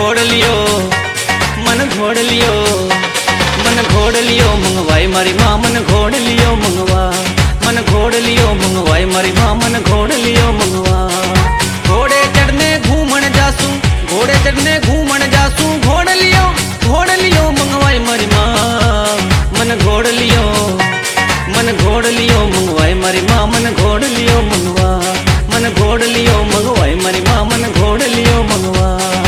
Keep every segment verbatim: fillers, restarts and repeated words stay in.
घोड़ लियो मन घोड़ लियो मन घोड़ लियो मंगवाई मारी माँ मन घोड़ लियो मंगवा मन घोड़ लियो मंगवाई मारी माँ मन घोड़ लियो मंगवा। घोड़े चढ़ने घूमन जासू घोड़े चढ़ने घूमन जासू घोड़ लियो घोड़ लियो मंगवाई मारी माँ मन घोड़ लियो मन घोड़ लियो मंगवाई मारी माँ मन घोड़ लियो मंगवा मन घोड़ लियो मंगवाई मारी माँ मन घोड़ लियो मंगवा।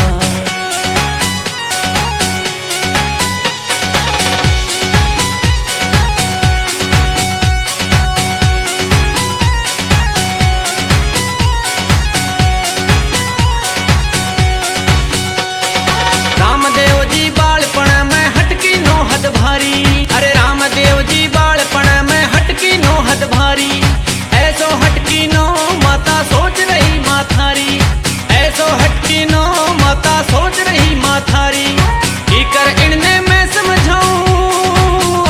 रामदेव जी बालपण में हटकी नो हद भारी अरे रामदेव जी बालपण में हटकी नो हद भारी ऐसो हटकी नो माता सोच रही माथारी ऐसो हटकी नो माता सोच रही माथारी की कर इनने मैं समझाऊं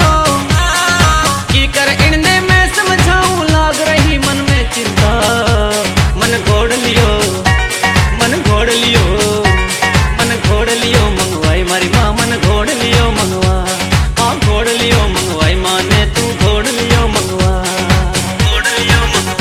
की कर इनने मैं समझाऊं लाग रही मन में चिंता मन घोड़ लियो मन घोड़ लियो मन घोड़ लियो मंगवाई मारी माँ मन घोड़ लियो मंगवा हाँ घोड़ लियो मंगवाई माँ ने तू घोड़ लियो मंगवा घोड़ लियो मंगवा।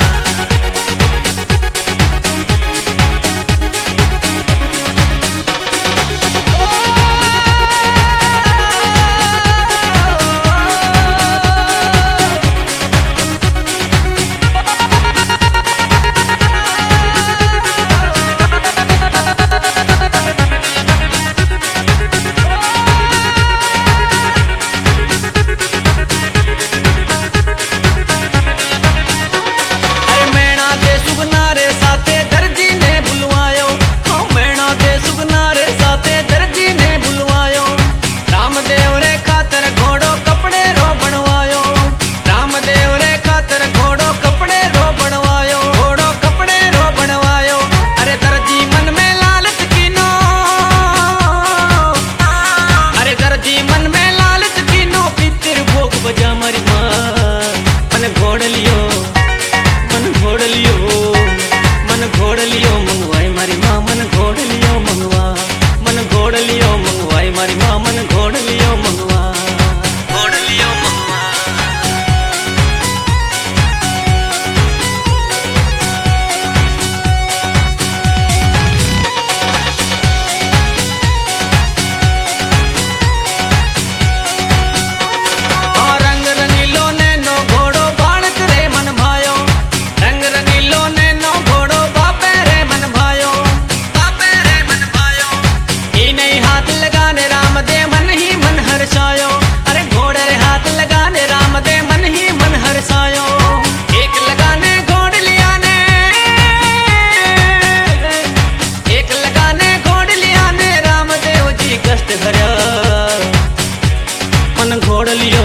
मन घोड़ लियो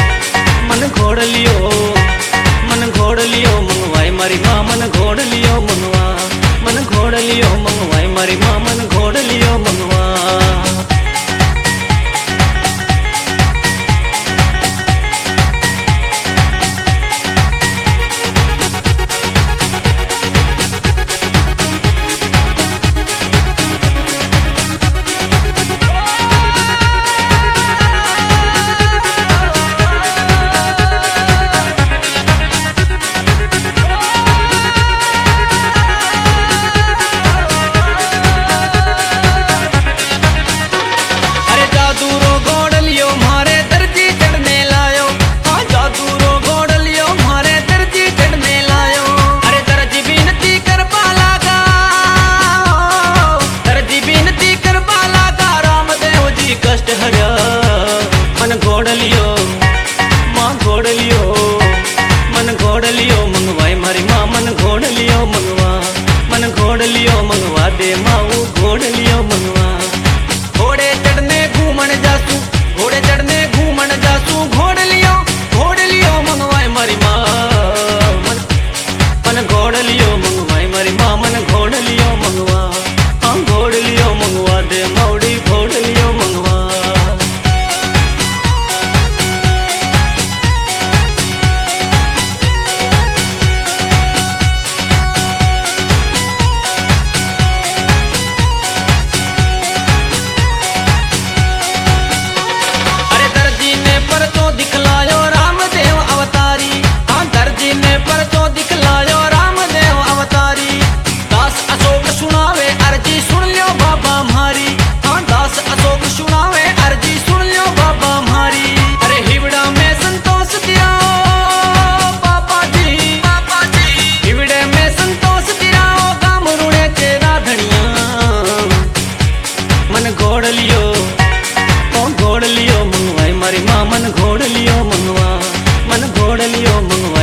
मन घोड़ लियो मन घोड़ लियो मंगवाई मारी माँ मन घोड़ लियो मंगवा मन घोड़ लियो मंगवाई मारी माँ मन घोड़ लियो मंगवा। मन घोड़ लियो माँ घोड़ लियो मन घोड़ लियो मंगवाई मारी माँ मन घोड़ लियो मंगवा मन घोड़ लियो मंगवा दे माँ वो घोड़ लियो मंगवा। घोड़े चढ़ने घूमन जासू घोड़े चढ़ने घूमन जासू घोड़ लियो घोड़ लियो मंगवाई मारी माँ मन घोड़ लियो मंगवाई मारी माँ मन घोड़ लियो मंगवा हाँ घोड़ लियो मंगवा दे मौड़ी घोड़ लियो मंगवा। मारी माँ मन घोड़ लियो मंगवा, मन घोड़ लियो मंगवा।